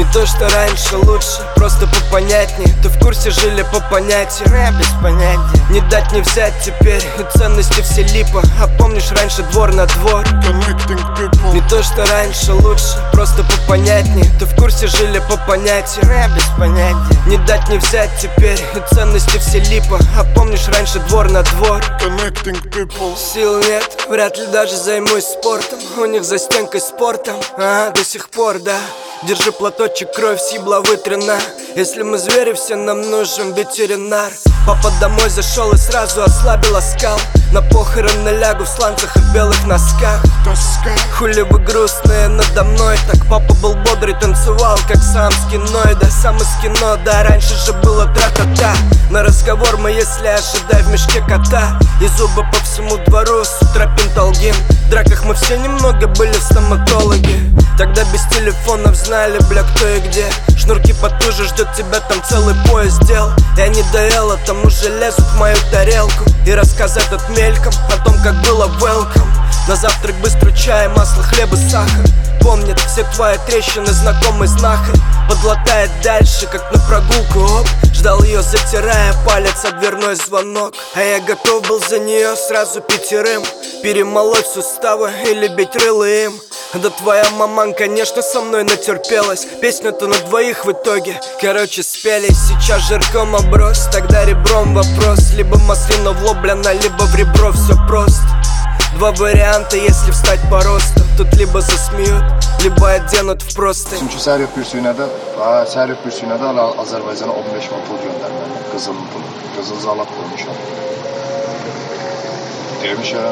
то, что раньше лучше, просто попонятнее. Ты в курсе, жили по понятиям, я без понятия. Не дать не взять теперь, и ценности все липа. А помнишь раньше двор на двор? Не то, что раньше лучше, просто попонятнее. Ты в курсе, жили по понятиям, я без понятия. Не дать не взять теперь, и ценности все липа. А помнишь раньше двор на двор? Сил нет, вряд ли даже займусь спортом. У них за стенкой спортом, до сих пор, да. Держи платочек, кровь сибла вытрена. Если мы звери, все нам нужен ветеринар. Папа домой зашел и сразу ослабил оскал. На похороны лягу в сланцах и в белых носках. Хули вы грустные надо мной. Так папа был бодрый, танцевал, как сам с кино. И да, сам из кино, да, раньше же было тра-та-та. На разговор мы, если ожидай в мешке кота. И зубы по всему двору, с утра пенталгин. В драках мы все немного были в стоматологе. Тогда без телефонов знали, бля, кто и где. Шнурки потуже, ждет тебя там целый поезд дел. Я не доел, а там уже лезут в мою тарелку. И рассказать от мельком о том, как было welcome. На завтрак быстро чай, масло, хлеб и сахар. Помнят все твои трещины, знакомый знахарь. Подлатает дальше, как на прогулку, оп. Ждал ее, затирая палец о дверной звонок. А я готов был за нее сразу 5. Перемолоть суставы или бить рыло им. Да твоя маман, конечно, со мной натерпелась. Песню-то на двоих в итоге, короче, спелись. Сейчас жирком оброс, тогда ребром вопрос. Либо маслина в лоб, бляна, либо в ребро, все просто. Два варианта, если встать по росту. Тут либо засмеют, либо оденут в простынь. Çünkü Serif Pürsü'ne de Azerbaycan'a 15 bin pul gönderdi. Kızıl zalat koymuşlar. Demiş ya.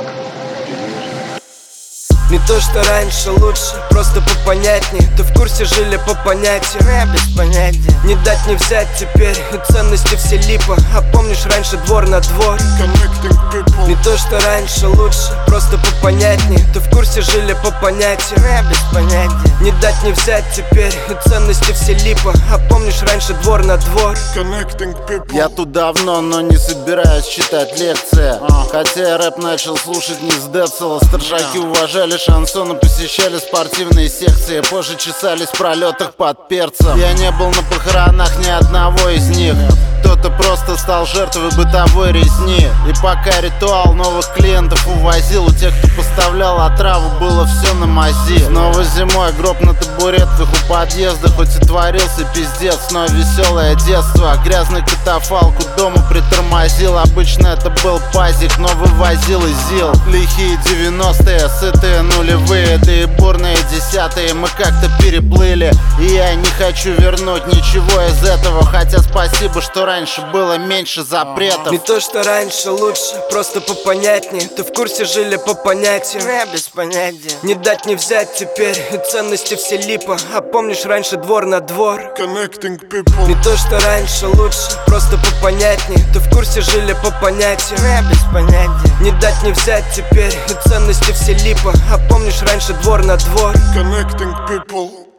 Не то, что раньше лучше, просто попонятнее. Ты в курсе, жили по понятиям, я без понятия. Не дать не взять теперь, и ценности все липа. А помнишь раньше двор на двор? Не то, что раньше лучше, просто попонятнее. Ты в курсе, жили по понятиям, я без понятия. Не дать не взять теперь, и ценности все липа. А помнишь раньше двор на двор? Я тут давно, но не собираюсь читать лекции. Хотя я рэп начал слушать не с Децела. Старшаки уважали шансоны, посещали спортивные секции. Позже чесались в пролетах под перцем. Я не был на похоронах ни одного из них. Кто-то просто стал жертвой бытовой резни. И пока ритуал новых клиентов увозил, у тех, кто поставлял отраву, было все на мази. Снова зимой гроб на табуретках у подъезда. Хоть и творился пиздец, но веселое детство. Грязный катафалк у дома притормозил. Обычно это был пазик, но вывозил из ЗИЛ. Лихие 90-е, сытые нулевые, да и бурные десятые мы как-то переплыли. И я не хочу вернуть ничего из этого. Хотя спасибо, что раньше было меньше запретов. Не то, что раньше лучше, просто попонятнее. Ты в курсе, жили по понятиям, я без понятия. Не дать не взять теперь, и ценности все липа. А помнишь раньше двор на двор? Не то, что раньше лучше, просто попонятнее. Ты в курсе, жили по понятиям, я без понятия. Не дать не взять теперь, и ценности все липа. А помнишь раньше двор на двор? Connecting people.